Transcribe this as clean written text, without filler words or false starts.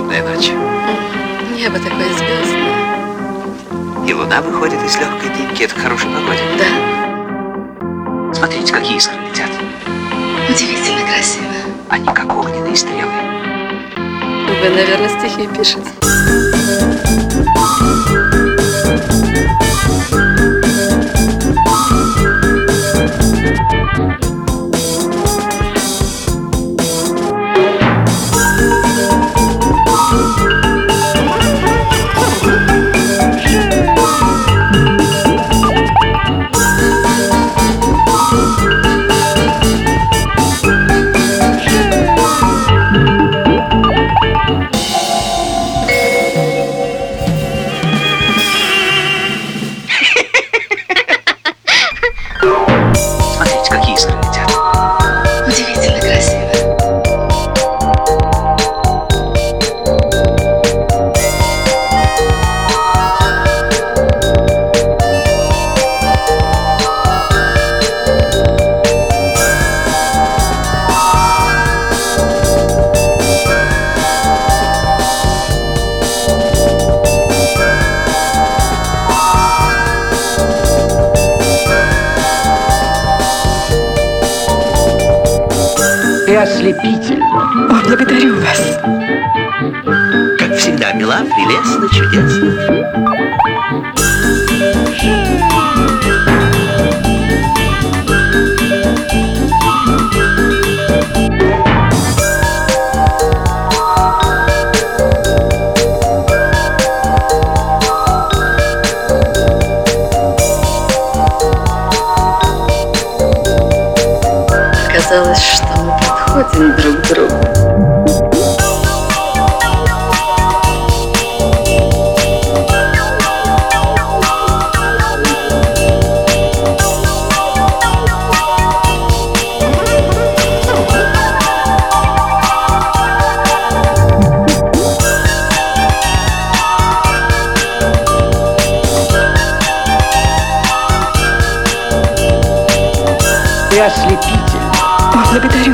судная ночь. Небо такое звездное. И луна выходит из легкой дымки. Это к хорошей погоде. Да. Смотрите, какие искры летят. Удивительно красиво. Они как огненные стрелы. Вы, наверное, стихи пишете. Смотрите, какие искры летят. Удивительно красиво. Ты ослепительна. О, благодарю вас. Как всегда, мила, прелестна, чудесна. Казалось, что мы подходим друг к другу. Ты ослепительна. О, благодарю